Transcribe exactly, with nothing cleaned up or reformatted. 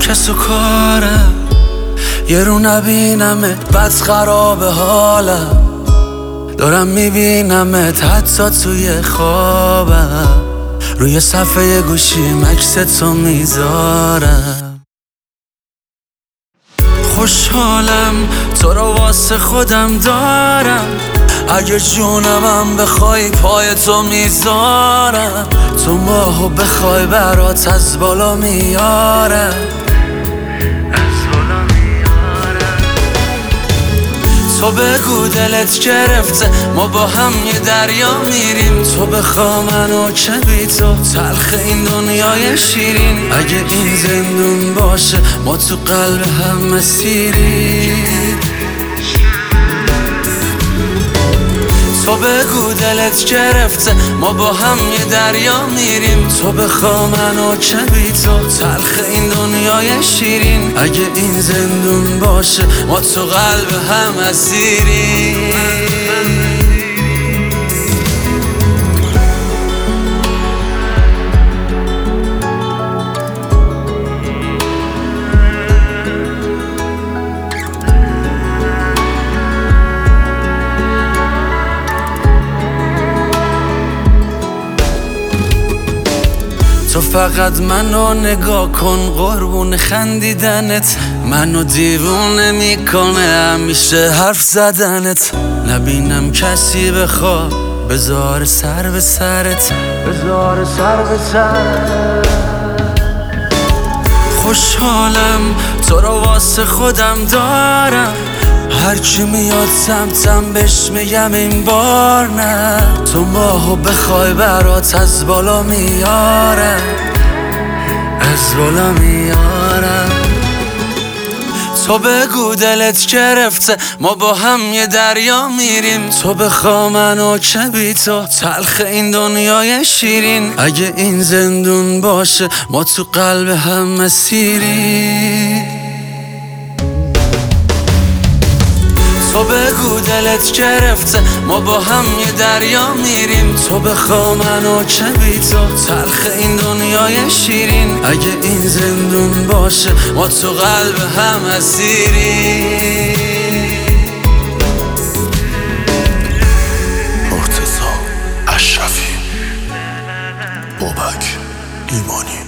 کس و کارم، یه رو نبینمت بد خراب حالم، دارم میبینمت حتی توی خوابم، روی صفحه گوشیم عکس تو میذارم. خوشحالم تو رو واسه خودم دارم، اگه جونمم بخوای پای تو میذارم، تو ماهو بخوای برات از بالا میارم. تو بگو دلت گرفته ما با هم یه دریا میریم، تو بخوا منو که بی تو تلخ این دنیای شیرین، اگه این زندون باشه ما تو قلب هم اسیریم. تو بگو دلت گرفته ما با هم یه دریا میریم، تو بخوا منو که بی تو تلخ این دنیای شیرین، اگه این زندون باشه ما تو قلب هم اسیریم. تو فقط منو نگاه کن قربون خندیدنت، منو دیوونه میکنه همیشه حرف زدنت، نبینم کسی بخواد بذار سر به سرت، بذار سر به سرت. خوشحالم تو رو واسه خودم دارم، هرچی میاد سمتم بهش میگم این بار نه، تو ماهو بخوای برات از بالا میارم، از بالا میارم. تو بگو دلت گرفته ما با هم یه دریا میریم، تو بخوا منو که بی تو تلخ این دنیای شیرین، اگه این زندون باشه ما تو قلب هم اسیریم. تو بگو دلت گرفته ما با هم یه دریا میریم، تو بخوا منو که بی تو تلخ این دنیای شیرین، اگه این زندون باشه ما تو قلب هم اسیریم. مرتضی اشرفی، بابک ایمانی.